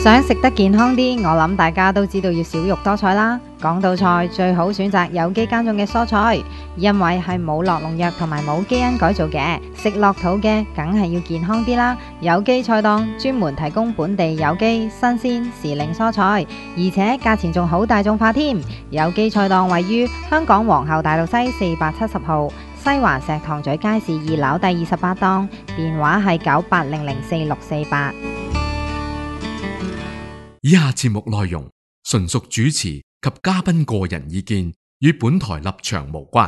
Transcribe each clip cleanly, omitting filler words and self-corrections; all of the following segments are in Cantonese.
想食得健康啲，我諗大家都知道要少肉多菜啦。講到菜，最好選擇有機耕種嘅蔬菜，因為係冇落農藥同埋冇基因改造嘅，食落肚嘅梗係要健康啲啦。有機菜檔專門提供本地有機、新鮮、時令蔬菜，而且價錢仲好大眾化添。有機菜檔位於香港皇后大道西470號，西環石塘咀街市2樓第28檔，電話係98004648。 以下節目內容純屬主持及嘉賓個人意見，與本台立場無關。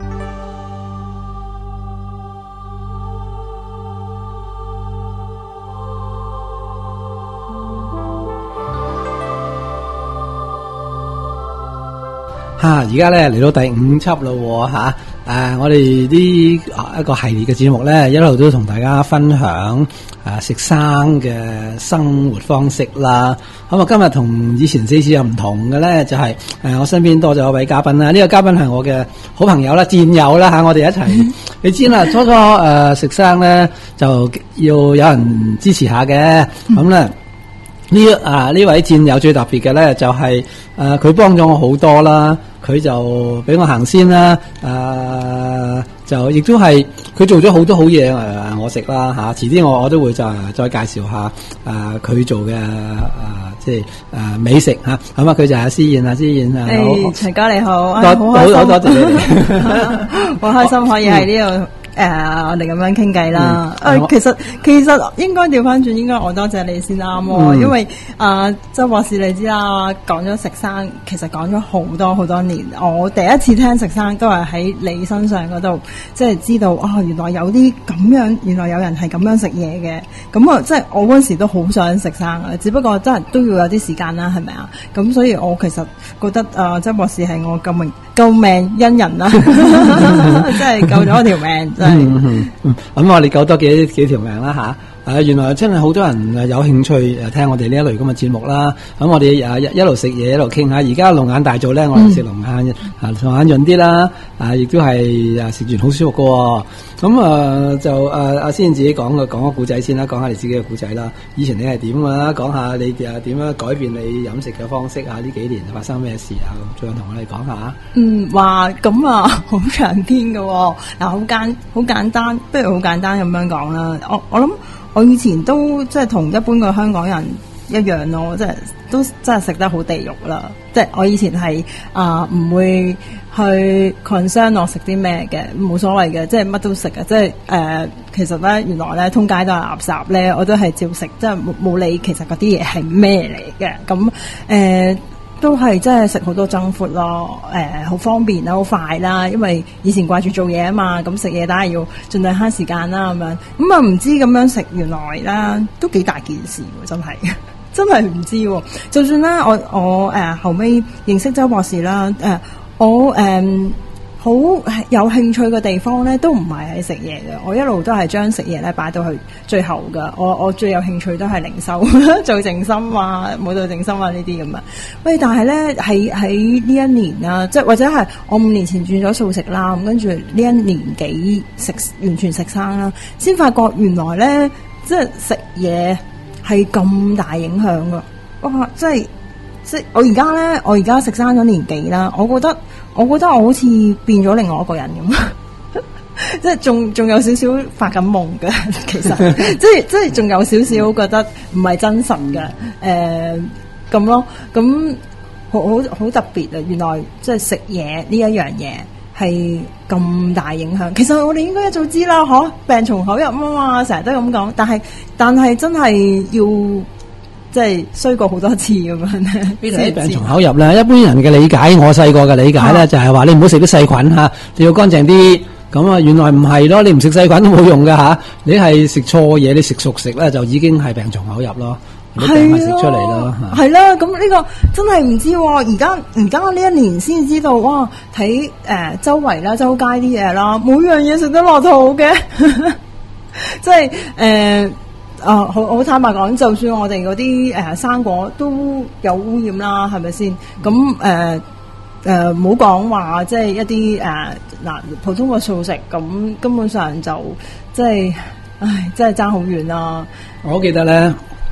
而家咧嚟到第5輯咯吓，我哋呢一個系列嘅節目咧，一路都同大家分享食生嘅生活方式啦。咁啊，今日同以前4次又唔同嘅咧，就係我身邊多咗一位嘉賓啦。呢個嘉賓係我嘅好朋友啦、戰友啦吓，我哋一齊。你知啦，初初食生咧就要有人支持下嘅，咁咧。呢位戰友最特別嘅咧，就係佢幫咗我好多啦，佢就俾我行先啦，就亦都係佢做咗好多好嘢我食啦嚇，遲啲我都會再介紹下佢做嘅即係美食嚇，咁佢就係思燕啊，思燕啊， 徐哥你好， 多謝你哋， 好開心可以喺呢度。我哋咁樣傾偈啦。其實應該調翻轉，應該我多謝你先啱喎。因為周博士你知啦，講咗食生，其實講咗好多年。我第一次聽食生都係喺你身上嗰度，即係知道原來有啲咁樣，原來有人係咁樣食嘢嘅。咁啊，即係我嗰時都好想食生嘅，只不過真係都要有啲時間啦，係咪啊？咁所以我其實覺得周博士係我救命恩人啦，真係救咗我條命。 咁我哋救多幾條命啦吓。原來真係好多人有興趣聽我哋呢一類咁嘅節目啦。咁我哋一路食嘢一路傾下。而家龍眼大做咧，我哋食龍眼潤啲啦。亦都係食完好舒服㗎。咁就阿先自己講個故仔先啦，講下你自己嘅故仔啦。以前你係點啊？講下你點樣改變你飲食嘅方式啊？呢幾年發生咩事啊？咁最後同我哋講下。 話咁好長篇㗎喎。好簡單，不如好簡單咁樣講啦。我諗我以前都即係同一般嘅香港人一樣咯，即係都真係食得好地獄啦。即係我以前係唔會去 concern 我食啲咩嘅，冇所謂嘅，即係乜都食嘅。即係其實咧原來咧通街都係垃圾咧，我都係照食，即係冇理其實嗰啲嘢係咩嚟嘅。咁都係真係食好多junk food咯，好方便啦，好快啦，因為以前掛住做嘢啊嘛，咁食嘢當然要盡量慳時間啦咁樣。咁唔知咁樣食原來啦都幾大件事喎，真係真係唔知喎。就算啦，我後尾認識周博士啦，我好有興趣嘅地方咧，都唔係喺食嘢嘅。我一路都係將食嘢咧擺到去最後噶。我最有興趣都係零售，做靜心啊，舞蹈靜心啊呢啲咁啊。喂，但係咧喺呢一年啦，即係或者係我5年前轉咗素食啦，咁跟住呢一年幾完全食生啦，先發覺原來咧即係食嘢係咁大影響噶。哇！即係我而家食生咗年幾啦，我覺得我好似變咗另外一個人咁，即係仲有少少發緊夢嘅，其實即係仲有少少覺得唔係真實嘅，咁咯，咁好特別啊！原來即係食嘢呢一樣嘢係咁大影響。其實我哋應該一早知啦，病從口入啊嘛，成日都咁講，但係真係要。即係衰過好多次咁樣咧，邊啲病從口入咧？一般人嘅理解，我細個嘅理解咧，就係話你唔好食啲細菌嚇，你要乾淨啲。咁啊，原來唔係咯，你唔食細菌都冇用㗎嚇。你係食錯嘢，你食熟食咧就已經係病從口入咯。你病咪食出嚟咯。 係啦，咁呢個真係唔知喎。而家呢一年先知道，哇！睇周圍啦、周街啲嘢啦，每樣嘢食得落肚嘅，即係好坦白講，就算我哋嗰啲生果都有污染啦，係咪先？咁唔好講話，即係一啲普通嘅素食，咁根本上就即係，真係爭好遠啦。 我記得咧，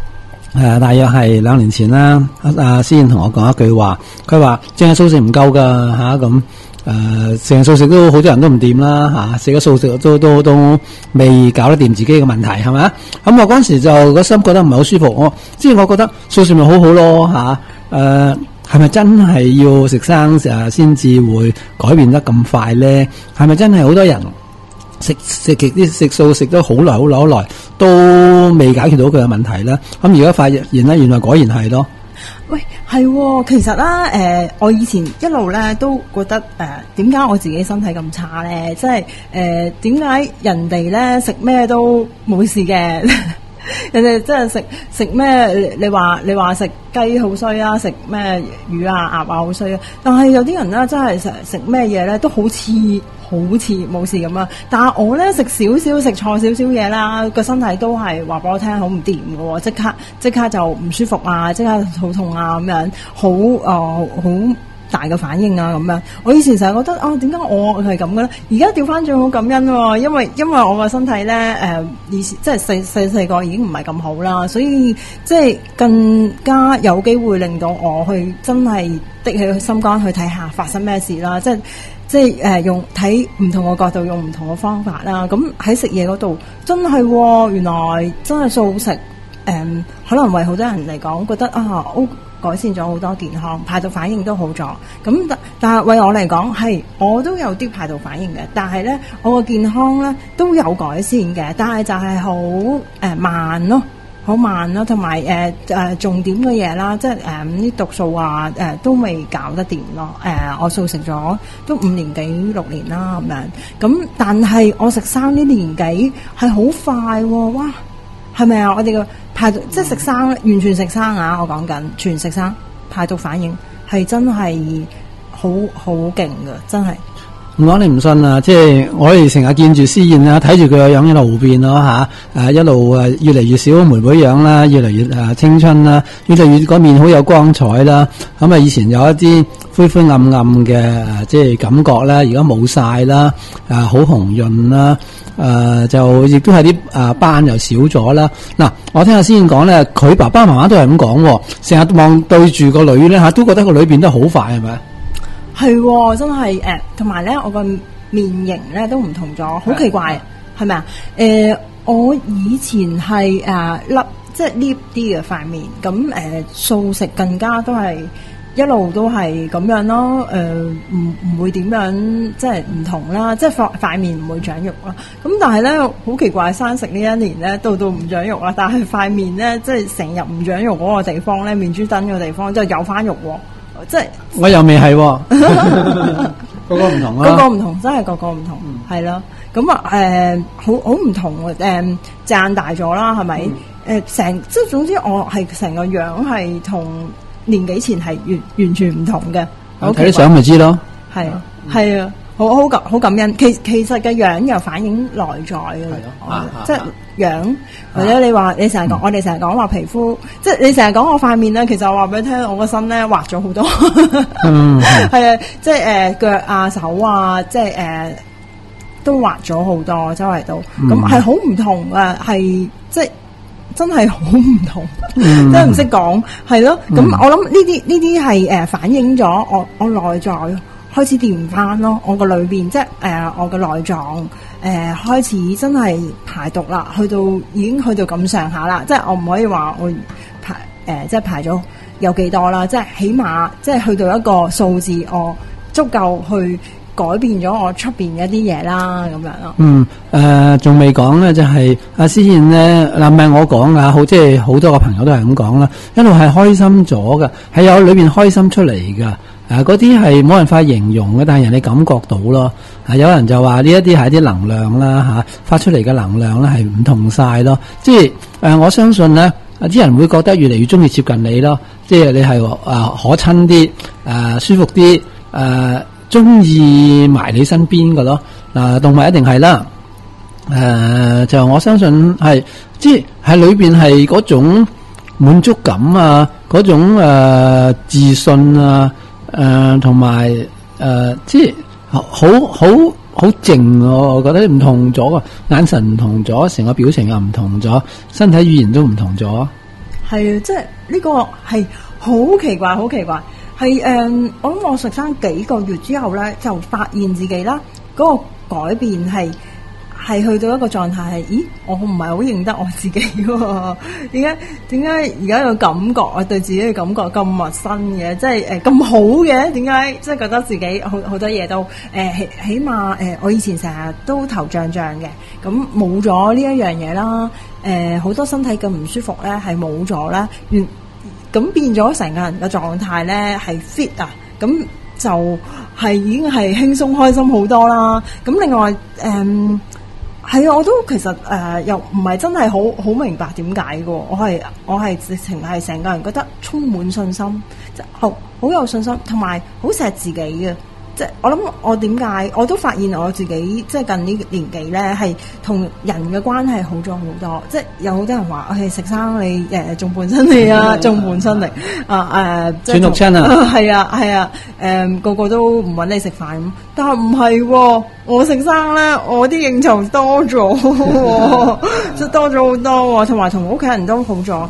大約係2年前啦，阿思燕同我講一句話，佢話淨係素食唔夠噶吓，咁淨係素食都好多人都唔掂啦吓，食咗素食都未搞得掂自己嘅問題係咪？咁我嗰陣時就個心覺得唔係好舒服，我覺得素食咪好好咯吓，係咪真係要食生先至會改變得咁快咧？係咪真係好多人食素食咗好耐都未解決到佢嘅問題咧？咁而家發現咧，原來果然係咯。 喂，係喎，其實啦，我以前一路咧都覺得點解我自己身體咁差咧？即係點解人哋咧食咩都冇事嘅？人哋真係食咩？你話食雞好衰啊，食咩魚啊、鴨啊好衰啊。但係有啲人咧真係食咩嘢咧都好似冇事咁啊。但係我咧食少少食錯少少嘢啦，個身體都係話俾我聽好唔掂㗎喎，即刻就唔舒服啊，即刻肚痛啊咁樣，好大嘅反應啊咁樣。我以前成日覺得點解我係咁嘅咧？而家調翻轉好感恩喎，因為我個身體咧以前即係細個已經唔係咁好啦，所以即係更加有機會令到我去真係的起心肝去睇下發生咩事啦，即係用睇唔同嘅角度，用唔同嘅方法啦。咁喺食嘢嗰度真係原來真係素食可能為好多人嚟講覺得改善咗好多健康，排毒反應都好咗。咁但係為我嚟講，係我都有啲排毒反應嘅，但係咧我個健康咧都有改善嘅，但係就係好慢咯，好慢咯，同埋重點嘅嘢啦，即係啲毒素啊都未搞得掂咯。我素食咗都5年幾6年啦咁樣，咁但係我食生呢年幾係好快喎，哇！係咪啊？我哋嘅排毒即係食生，完全食生啊！我講緊全食生，排毒反應係真係好勁㗎，真係。 唔講你唔信啊！即係我哋成日見住思燕啦，睇住佢個樣一路變咯吓，一路越嚟越少妹妹樣啦，越嚟越青春啦，越嚟越個面好有光彩啦。咁以前有一啲灰灰暗暗嘅即係感覺啦，而家冇晒啦，好紅潤啦，就亦都係啲斑又少咗啦。嗱，我聽阿思燕講咧，佢爸爸媽媽都係咁講，成日望對住個女咧都覺得個女變得好快，係咪？ 係真係同埋咧，我個面型咧都唔同咗，好奇怪，係咪啊？我以前係即係 lift 啲嘅塊面，咁素食更加都係一路都係咁樣咯，唔會點樣即係唔同啦，即係塊面唔會長肉啦。咁但係咧好奇怪，生食呢一年咧到唔長肉啦，但係塊面咧即係成日唔長肉嗰個地方咧，面珠墩嘅地方即係有翻肉喎。即係我又未係，個個唔同啦， 個個唔同，真係個個唔同，係咯。咁好唔同賺大咗啦，係咪？即係總之我係成個樣係同年幾前係完全唔同嘅。 睇啲相咪知咯。係啊，好感恩。其實嘅樣又反映內在嘅，即係樣或者你話你成日講，我哋成日講話皮膚，即係你成日講我塊面咧，其實我話俾你聽，我個身咧滑咗好多，係啊，即係腳啊手啊，即係都滑咗好多，周圍都咁係好唔同啊，係即係真係好唔同，真係唔識講，係咯。咁我諗呢啲係反映咗我內在開始掂翻咯，我個裏邊即係我個內臟開始真係排毒啦，已經去到咁上下啦，即係我唔可以話我即係排咗有幾多啦，即係起碼即係去到一個數字，我足夠去改變咗我出邊一啲嘢啦，咁樣咯。 仲未講咧，就係阿思燕咧，唔係我講噶，即係好多個朋友都係咁講啦，一路係開心咗噶，係有裏邊開心出嚟噶。嗰啲係冇辦法形容嘅，但係人哋感覺到咯。有人就話呢一啲係一啲能量啦，發出嚟嘅能量咧係唔同晒咯。即係我相信咧，啲人會覺得越嚟越中意接近你咯。即係你係可親啲，舒服啲，中意埋你身邊嘅咯。動物一定係啦。就我相信係，即係喺裏邊係嗰種滿足感啊，嗰種自信啊。同埋即係好靜，我覺得唔同咗啊，眼神唔同咗，成個表情又唔同咗，身體語言都唔同咗。 係啊，即係呢個係好奇怪，好奇怪。係我諗我食生幾個月之後咧，就發現自己啦嗰個改變係去到一個狀態係，咦，我唔係好認得我自己喎？點解而家個感覺啊，對自己嘅感覺咁陌生嘅，即係咁好嘅？點解即係覺得自己好多嘢都起碼我以前成日都頭脹脹嘅，咁冇咗呢一樣嘢啦，好多身體嘅唔舒服咧係冇咗啦，咁變咗成個人嘅狀態咧係 fit 啊，咁就係已經係輕鬆開心好多啦。咁另外係啊，我都其實又唔係真係好明白點解嘅。我係直情係成個人覺得充滿信心，即係好有信心，同埋好錫自己嘅。即係我諗我點解我都發現我自己即係近呢年紀咧係同人嘅關係好咗好多。即係有好多人話食生你仲伴親你啊，仲伴親你即係轉六親啊， 係啊，個個都唔揾你食飯咁，但係唔係喎，我食生咧，我啲應酬多咗，即係多咗好多，同埋同屋企人都好咗。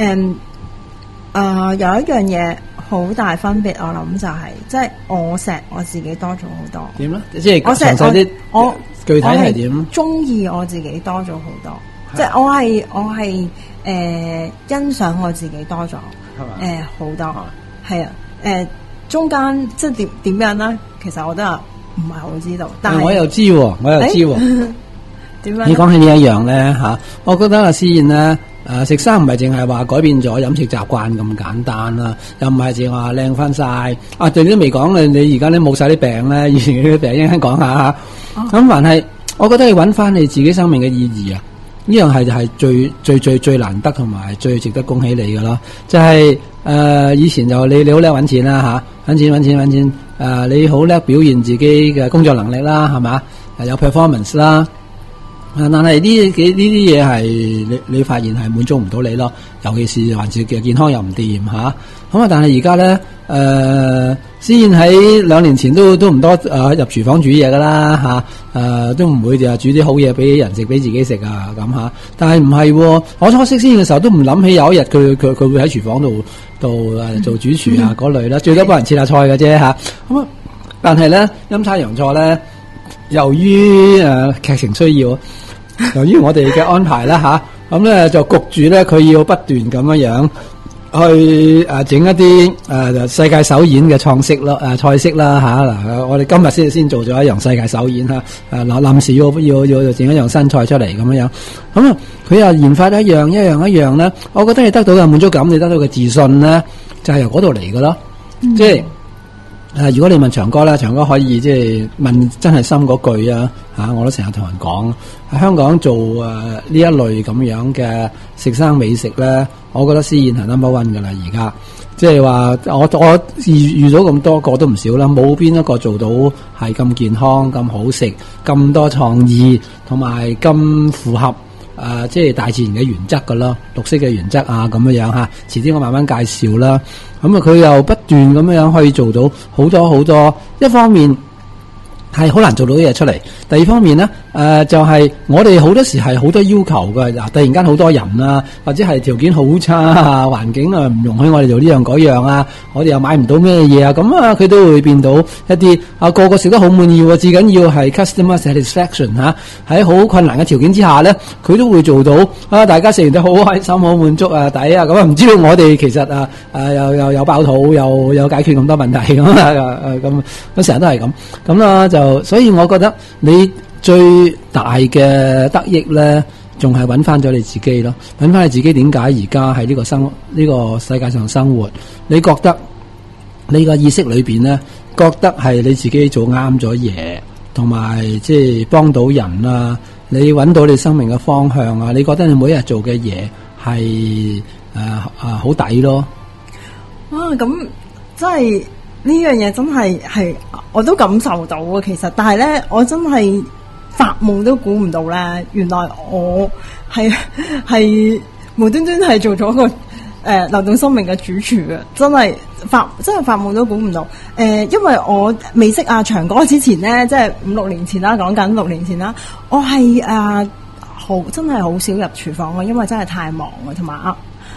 有一樣嘢好大分別，我諗就係即係我錫我自己多咗好多。點咧？即係詳細啲，我具體係點？中意我自己多咗好多，即係我係欣賞我自己多咗，好多係啊。中間即係點樣咧？其實我都係唔係好知道，但係我又知喎。 點樣？ 你講起呢一樣咧嚇，我覺得思燕咧。食生唔係淨係話改變咗飲食習慣咁簡單啦，又唔係淨係話靚翻晒。對你都未講你而家咧冇晒啲病咧，以前啲病應該講下嚇。咁還係，我覺得要揾翻你自己生命嘅意義啊！呢樣係最難得同埋最值得恭喜你嘅咯。就係以前就你好叻揾錢啦嚇，揾錢。你好叻表現自己嘅工作能力啦，係嘛？有 performance 啦。但係呢啲嘢係你發現係滿足唔到你咯，尤其是還是嘅健康又唔掂嚇。咁啊，但係而家咧，思燕喺2年前都唔多入廚房煮嘢噶啦嚇，都唔會就煮啲好嘢俾人食，俾自己食啊咁嚇。但係唔係喎，我初識思燕嘅時候都唔諗起有一日佢會喺廚房度做主廚啊嗰類啦，最多幫人切下菜嘅啫嚇。咁啊，但係咧陰差陽錯咧，由於劇情需要。由於我哋嘅安排啦咁咧就焗住咧佢要不斷咁樣去整一啲世界首演嘅菜式啦嗱，我哋今日先做咗一樣世界首演臨時要整一樣新菜出嚟咁樣。咁啊佢又研發一樣咧，我覺得你得到嘅滿足感，你得到嘅自信咧，就係由嗰度嚟嘅咯，即係。如果你問長哥咧，長哥可以即係問真係深嗰句我都成日同人講喺香港做呢一類咁樣嘅食生美食咧，我覺得思燕係 number one 噶啦。而家即係話我遇到咁多個都唔少啦，冇邊一個做到係咁健康、咁好食、咁多創意同埋咁符合即係大自然嘅原則噶咯，綠色嘅原則咁樣遲啲我慢慢介紹啦。咁佢又不斷咁樣可以做到好多，一方面係好難做到啲嘢出嚟，第二方面咧就係我哋好多時係好多要求嘅，突然間好多人啦，或者係條件好差環境唔容許我哋做呢樣嗰樣我哋又買唔到咩嘢咁佢都會變到一啲個個食得好滿意喎，至緊要係 customer satisfaction 喺好困難嘅條件之下咧，佢都會做到大家食完都好開心、好滿足抵咁唔知道我哋其實又有飽肚，又解決咁多問題咁成日都係咁啦，就所以我覺得你最大嘅得益咧，仲係揾翻咗你自己咯，揾翻你自己點解而家喺呢個世界上生活？你覺得你個意識裏邊咧，覺得係你自己做啱咗嘢，同埋即係幫到人你揾到你生命嘅方向你覺得你每一日做嘅嘢係好抵咯？ 哇！咁真係呢樣嘢真係我都感受到啊！其實，但係咧，我真係發夢都估唔到咧，原來我係無端端係做咗個流動生命嘅主廚嘅，真係發夢都估唔到。因為我未識阿長哥之前咧，即係5-6年前啦，講緊6年前啦，我係真係好少入廚房嘅，因為真係太忙啊，同埋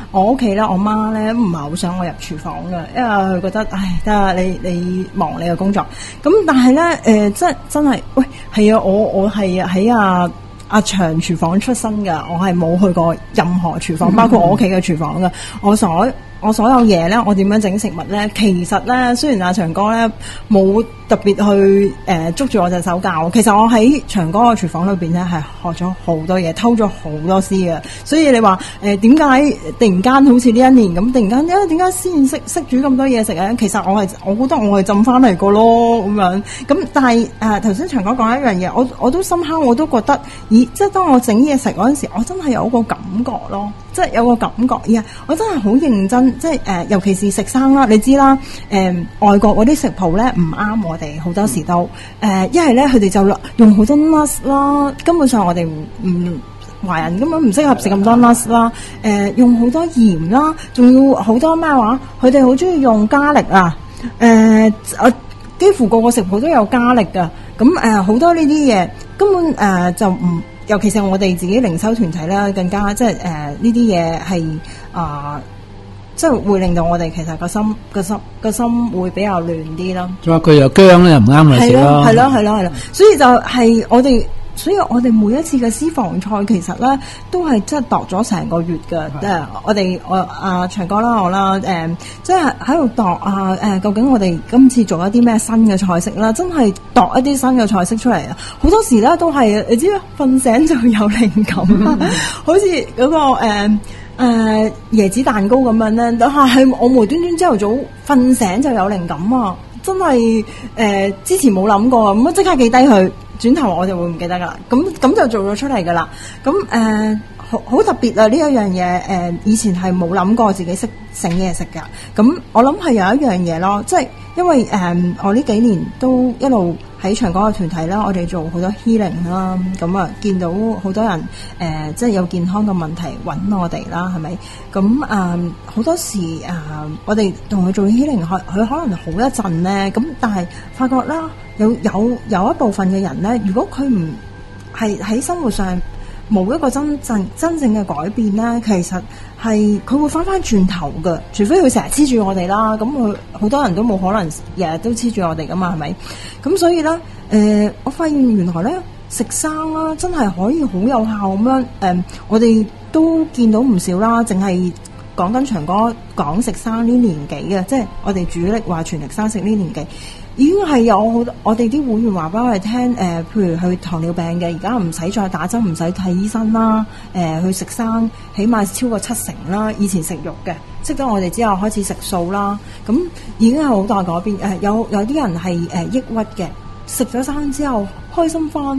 我屋企咧，我媽咧唔係好想我入廚房嘅，因為佢覺得，唉，得啦，你忙你嘅工作。咁但係咧，真係，喂，係啊，我係喺阿長廚房出身㗎，我係冇去過任何廚房，包括我屋企嘅廚房㗎。我所有嘢咧，我點樣整食物咧？其實咧，雖然阿長哥咧冇特別去捉住我隻手教，其實我喺長哥嘅廚房裏邊咧係學咗好多嘢，偷咗好多師嘅。所以你話點解突然間好似呢一年咁，突然間點解先識煮咁多嘢食咧？其實我覺得我係浸翻嚟個咯咁樣。咁但係頭先長哥講一樣嘢，我都深刻，我都覺得，咦！即係當我整嘢食嗰陣時，我真係有個感覺咯，即係有個感覺。我真係好認真。即係尤其是食生啦，你知啦，外國嗰啲食譜咧唔啱我哋，好多時都一係咧佢哋就用好多 nuts 啦，根本上我哋唔華人根本唔適合食咁多 nuts 啦，用好多鹽啦，仲要好多咩話？佢哋好中意用加力啊，幾乎個個食譜都有加力噶，咁好多呢啲嘢根本就唔，尤其是我哋自己零售團體啦，更加即係呢啲嘢係即係會令到我哋其實個心會比較亂啲咯。仲有佢又薑咧，又唔啱你食咯。 係咯，所以就係我哋每一次嘅私房菜其實咧都係即係度咗成個月嘅。我長哥啦，我啦，即係喺度度究竟我哋今次做一啲咩新嘅菜式啦，真係度一啲新嘅菜式出嚟啊！好多時咧都係你知瞓醒就有靈感啦，好似嗰個椰子蛋糕咁樣咧，係我無端端朝頭早瞓醒就有靈感啊！真係之前冇諗過，咁即刻記低佢，轉頭我就會唔記得噶啦。咁就做咗出嚟噶啦。咁好特別啊！呢一樣嘢以前係冇諗過自己識整嘢食噶。咁我諗係有一樣嘢咯，即係因為我呢幾年都一路喺長江嘅團體啦，我哋做好多 healing 啦，咁見到好多人即係有健康嘅問題揾我哋啦，係咪？咁好多時我哋同佢做 healing，佢可能好一陣咧，咁但係發覺啦，有一部分嘅人咧，如果佢唔係喺生活上冇一個真正嘅改變咧，其實係佢會翻轉頭嘅，除非佢成日黐住我哋啦。咁佢好多人都冇可能日日都黐住我哋噶嘛，係咪？咁所以咧，我發現原來咧食生啦，真係可以好有效咁樣。我哋都見到唔少啦，淨係講緊長哥講食生呢年紀嘅，即係我哋主力話全力生食呢年紀。已經係有我哋啲會員話俾我哋聽，譬如佢糖尿病嘅，而家唔使再打針，唔使睇醫生啦。去食生，起碼超過70%啦。以前食肉嘅，識得我哋之後開始食素啦。咁已經係好大改變。有啲人係抑鬱嘅，食咗生之後開心翻。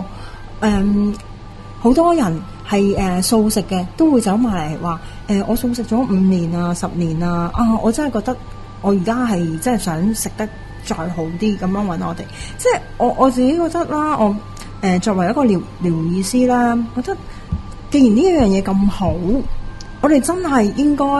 好多人係素食嘅，都會走埋嚟話我素食咗5年啊、10年啊，我真係覺得我而家係真係想食得再好啲咁樣揾我哋，即係我自己覺得啦，我作為一個療癒師啦，覺得既然呢一樣嘢咁好，我哋真係應該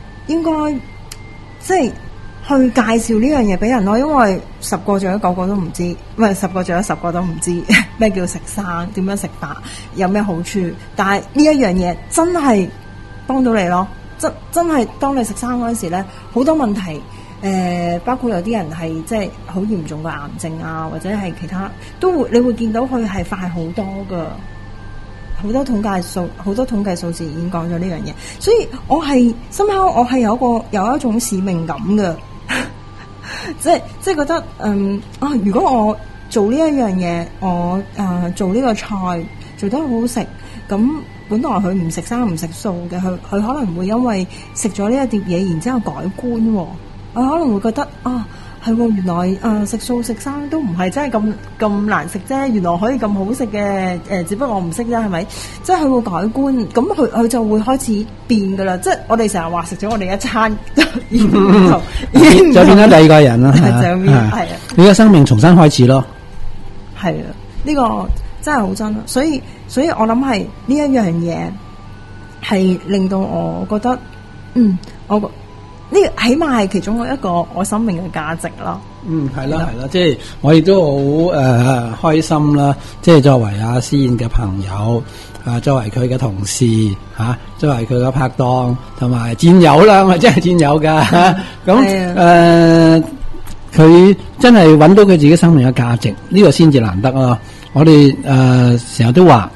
即係去介紹呢樣嘢俾人咯，因為10個做咗9個都唔知，唔係10個做咗10個都唔知咩叫食生，點樣食法，有咩好處，但係呢一樣嘢真係幫到你咯，真係當你食生嗰陣時咧，好多問題。包括有啲人係即係好嚴重嘅癌症啊，或者係其他，你會見到佢係快好多噶，好多統計數字已經講咗呢樣嘢，所以我係深刻，我係有一種使命感嘅，即係覺得如果我做呢一樣嘢，我做呢個菜做得好好食，咁本來佢唔食生唔食素嘅，佢可能會因為食咗呢一碟嘢，然之後改觀喎。我可能會覺得係喎，原來食素食生都唔係真係咁難食啫，原來可以咁好食嘅，只不過我唔識啫，係咪？即係佢會改觀，咁佢就會開始變噶啦。即係我哋成日話食咗我哋一餐，已經就變咗第二個人啦， 係啊， 你嘅生命重新開始咯。 係啊，呢個真係好真，所以我諗係呢一樣嘢係令到我覺得， 呢個起碼係其中一個我生命嘅價值咯。 係啦，即係我亦都好開心啦！即係作為阿思燕嘅朋友，作為佢嘅同事作為佢嘅拍檔同埋戰友啦，我真係戰友噶咁佢真係揾到佢自己生命嘅價值，呢個先至難得咯。我哋成日都話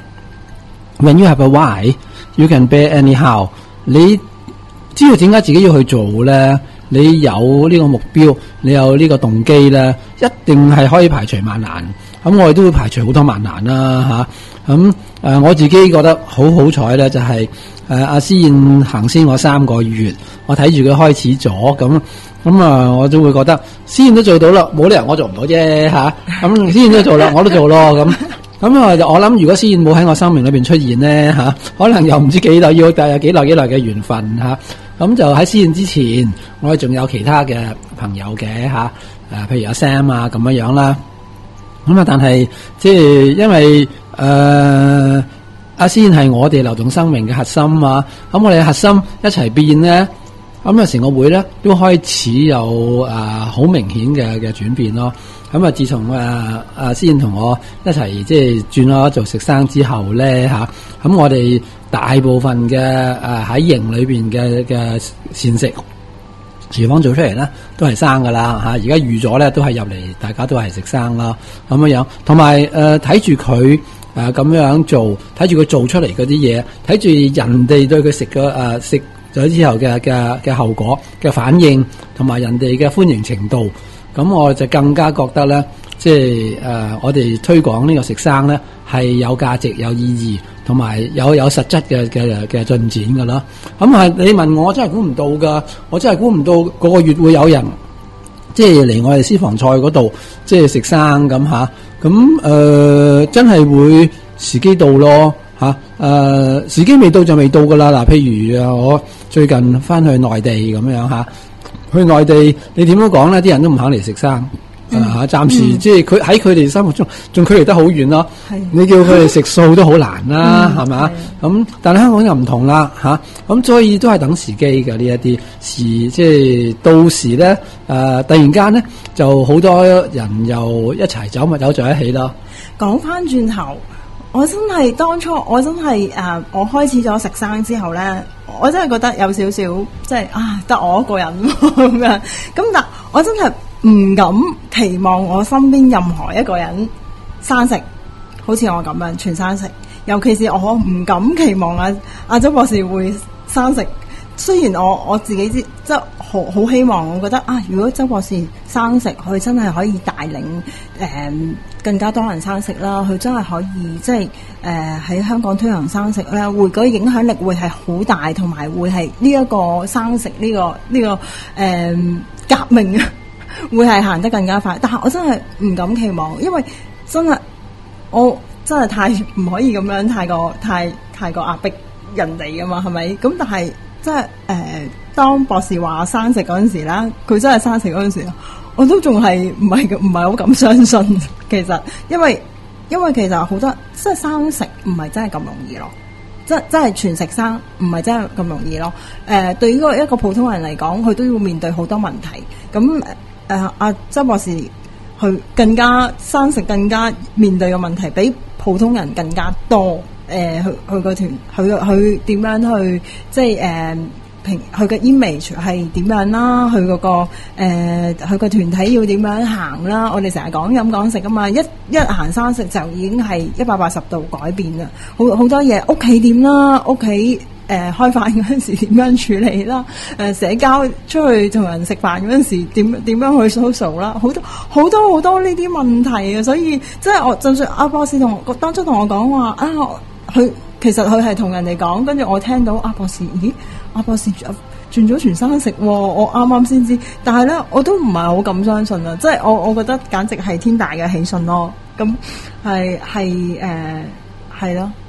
，When you have a why, you can bear any how。你知道點解自己要去做咧？你有呢個目標，你有呢個動機咧，一定係可以排除萬難。咁我哋都會排除好多萬難啦，我自己覺得好彩咧，就係阿思燕行先我3個月，我睇住佢開始咗，咁我都會覺得思燕都做到啦，冇理由我做唔到啫咁思燕都做啦，我都做咯咁我諗如果思燕冇喺我生命裏邊出現咧可能又唔知幾耐，要有幾耐嘅緣分咁就喺思燕之前，我哋仲有其他嘅朋友嘅譬如阿 Sam 咁樣啦。但係即係因為阿思燕係我哋流動生命嘅核心咁我哋嘅核心一齊變咧，咁成個會咧都開始有好明顯嘅轉變咯。自從思燕同我一齊即係轉咗做食生之後咧咁我哋大部分嘅喺營裏邊嘅膳食廚房做出嚟咧都係生噶啦而家預咗咧都係入嚟，大家都係食生啦咁樣，同埋睇住佢咁樣做，睇住佢做出嚟嗰啲嘢，睇住人哋對佢食咗之後嘅後果嘅反應，同埋人哋嘅歡迎程度，咁我就更加覺得咧，即係我哋推廣呢個食生咧係有價值、有意義，同埋有實質嘅進展噶啦。你問我真係估唔到噶，我真係估唔到個月會有人即係嚟我哋私房菜嗰度即係食生咁真係會時機到咯時機未到就未到噶啦。嗱，譬如我最近翻去內地咁樣去內地你點樣講咧？啲人都唔肯嚟食生。暫時即係佢喺佢哋心目中仲距離得好遠咯。你叫佢哋食素都好難啦，係咪？但係香港又唔同啦，咁所以都係等時機嘅呢一啲事，即係到時咧突然間咧就好多人又一齊走在一起咯。 講翻轉頭，我真係當初我真係我開始咗食生之後咧，我真係覺得有少少即係得我一個人咁樣，咁但我真係唔敢期望我身邊任何一個人生食，好似我咁樣全生食。尤其是我唔敢期望阿周博士會生食。雖然我自己即係好希望，我覺得如果周博士生食，佢真係可以帶領更加多人生食啦。佢真係可以即係喺香港推行生食咧，會嗰個影響力會係好大，同埋會係呢一個生食呢個革命啊！會係行得更加快，但係我真係唔敢期望，因為我真係太唔可以咁樣太過壓迫人哋噶嘛，係咪？咁但係即係當博士話生食嗰陣時啦，佢真係生食嗰陣時，我都仲係唔係好敢相信。其實因為其實好多即係生食唔係真係咁容易咯，真係全食生唔係真係咁容易咯。對於一個普通人嚟講，佢都要面對好多問題。咁周博士佢更加生食，更加面對嘅問題比普通人更加多。佢個團，佢點樣去即係佢嘅 image 係點樣啦？佢嗰個佢個團體要點樣行啦？我哋成日講飲講食㗎嘛，一行生食就已經係180度改變啦。好多嘢屋企點啦，屋企開飯嗰陣時點樣處理啦？社交出去同人食飯嗰陣時點樣去 social 啦？好多呢啲問題啊！所以即係我就算阿博士當初同我講話佢其實佢係同人哋講，跟住我聽到阿博士轉咗全生食喎，我啱啱先知，但係咧我都唔係好敢相信啊！即係我覺得簡直係天大嘅喜訊咯。咁係咯，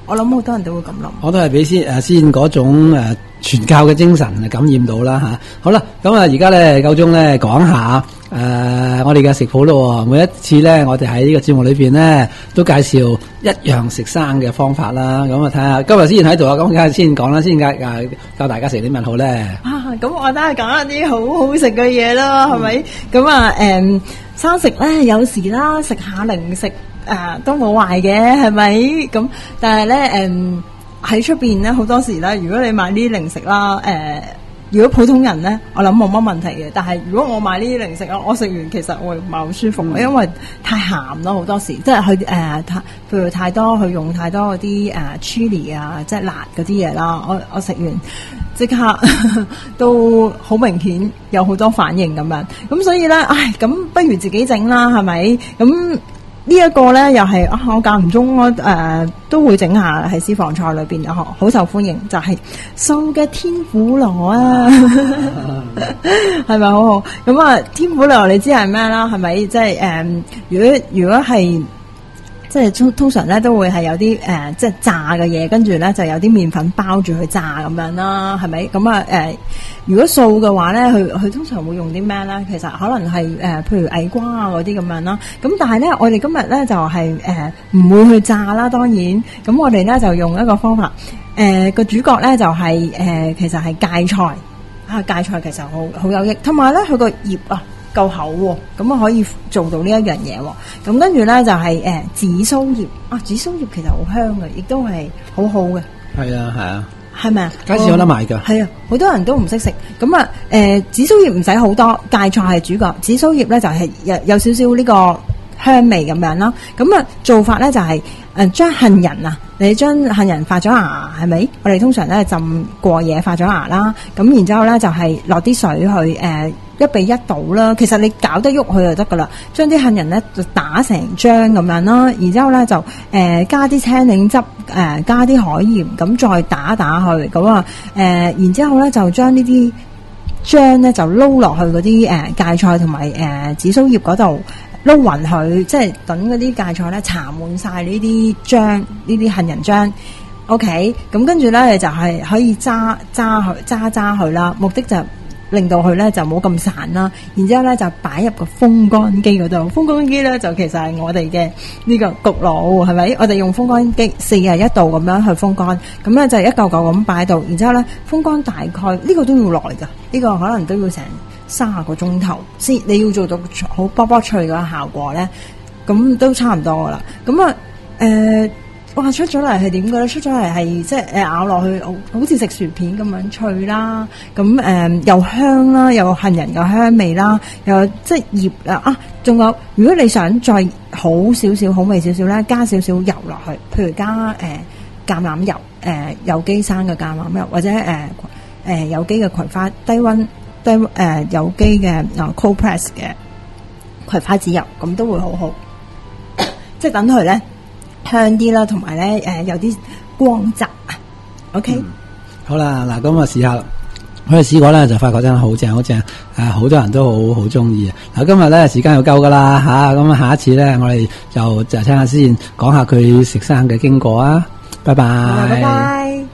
我諗好多人都會咁諗。 我都係俾先嗰種傳教嘅精神感染到啦嚇。好啦，咁啊而家咧夠鐘咧講下我哋嘅食譜咯。每一次咧，我哋喺呢個節目裏邊咧都介紹一樣食生嘅方法啦。咁啊睇下今日先喺度啊，咁梗係先講啦，先教大家食啲乜好咧。 咁我都係講一啲好好食嘅嘢啦，係咪？咁啊生食咧有時啦，食下零食都冇壞嘅，係咪？咁但係咧喺出邊咧好多時咧，如果你買呢啲零食啦，如果普通人咧，我諗冇乜問題嘅。但係如果我買呢啲零食，我食完其實我唔係好舒服，因為太鹹咯，好多時即係佢譬如太多，佢用太多嗰啲chili 啊，即係辣嗰啲嘢啦。我食完即刻都好明顯有好多反應咁樣。咁所以咧，咁不如自己整啦，係咪？咁呢一個咧又係我間唔中都會整下喺私房菜裏邊，好受歡迎，就係素嘅天婦羅啊，係咪好好？咁啊，天婦羅你知係咩啦？係咪即係如果係即係通常咧都會係有啲即係炸嘅嘢，跟住咧就有啲麵粉包住去炸咁樣啦，係咪？咁如果素嘅話咧，佢通常會用啲咩咧？其實可能係譬如矮瓜啊嗰啲咁樣啦。咁但係咧，我哋今日咧就係唔會去炸啦，當然。咁我哋咧就用一個方法，個主角咧就係其實係芥菜啊，芥菜其實好有益，同埋咧佢個葉啊夠厚喎，咁啊可以做到呢一樣嘢喎。咁跟住咧就係紫蘇葉啊，紫蘇葉其實好香嘅，亦都係好好嘅。 係啊係啊。 係咪啊？ 街市有得賣㗎。 係啊，好多人都唔識食。咁啊，紫蘇葉唔使好多，芥菜係主角。紫蘇葉咧就係有少少呢個香味咁樣啦。咁啊做法咧就係將杏仁啊，你將杏仁發咗芽係咪？我哋通常咧浸過夜發咗芽啦。咁然之後咧就係落啲水去1比1倒啦，其實你搞得喐佢就得噶啦。將啲杏仁咧就打成漿咁樣啦，然之後咧就加啲青檸汁，加啲海鹽，咁再打去，咁啊然之後咧就將呢啲漿咧就撈落去嗰啲芥菜同埋紫蘇葉嗰度撈勻佢，即係等嗰啲芥菜咧搽滿晒呢啲漿，呢啲杏仁漿。OK， 咁跟住咧你就係可以揸佢啦，目的就令到佢咧就冇咁散啦，然之後咧就擺入個風乾機嗰度。風乾機咧就其實係我哋嘅呢個焗爐，係咪？我哋用風乾機41度咁樣去風乾，咁咧就一嚿嚿咁擺喺度，然之後咧風乾大概呢個都要耐㗎，呢個可能都要成30個鐘頭先，你要做到好卜卜脆嘅效果咧，咁都差唔多啦。咁啊哇！出咗嚟係點嘅咧？出咗嚟係即係咬落去，好似食薯片咁樣脆啦。咁又香啦，又杏仁嘅香味啦，又即係葉啊！仲有，如果你想再好少少、好味少少咧，加少少油落去，譬如加橄欖油，有機生嘅橄欖油，或者有機嘅葵花低溫有機嘅cold press 嘅葵花籽油，咁都會好好。即係等佢咧香啲啦，同埋咧有啲光澤啊。OK， 好啦，嗱咁啊試下，我哋試過咧就發覺真係好正好正，好多人都好中意啊。嗱今日咧時間又夠噶啦吓，咁下一次咧我哋就聽下先，講下佢食生嘅經過啊。拜拜， 拜拜。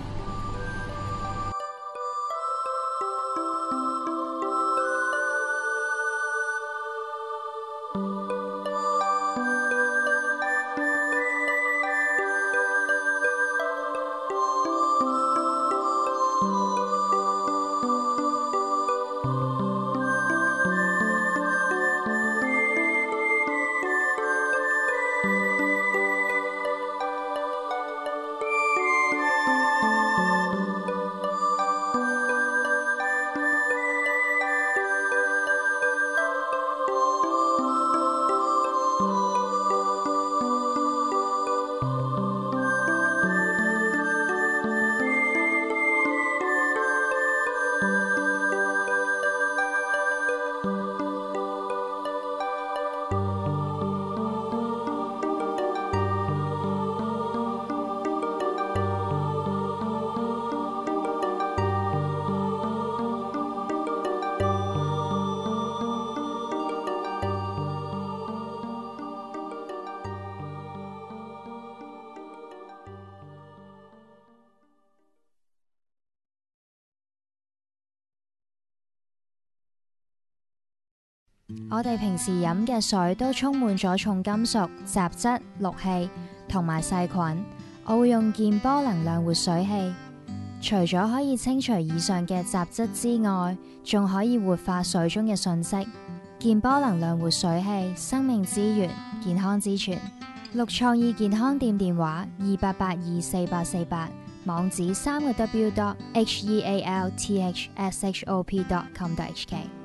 我哋平時飲嘅水都充滿咗重金屬、雜質、氯氣同埋細菌。我會用健波能量活水器，除咗可以清除以上嘅雜質之外，仲可以活化水中嘅訊息。健波能量活水器，生命之源，健康之泉。綠創意健康店電話28824848，網址3個W.healthshop.com.hk。